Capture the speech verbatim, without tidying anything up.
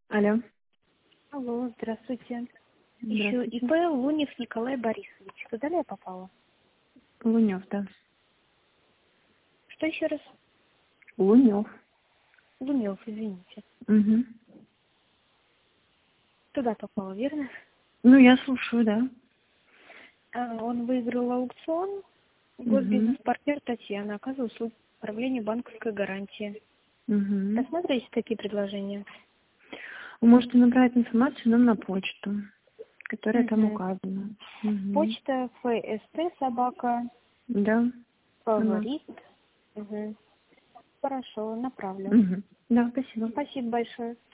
Алло. Алло, здравствуйте. Ищу Здравствуйте. ИП Лунев Николай Борисович. Туда ли я попала? Лунев, да. Что еще раз? Лунев. Лунев, извините. Угу. Туда попала, верно? Ну, я слушаю, да. А, он выиграл аукцион. Угу. Госбизнес-партнер Татьяна. Оказывает услуги управления банковской гарантии. Угу. Рассматриваете такие предложения? Вы можете набрать информацию нам на почту, которая там Угу. указана. Угу. Почта ФСТ собака Да. Ага. фаворит. Угу. Хорошо, направлю. Угу. Да, спасибо. Спасибо большое.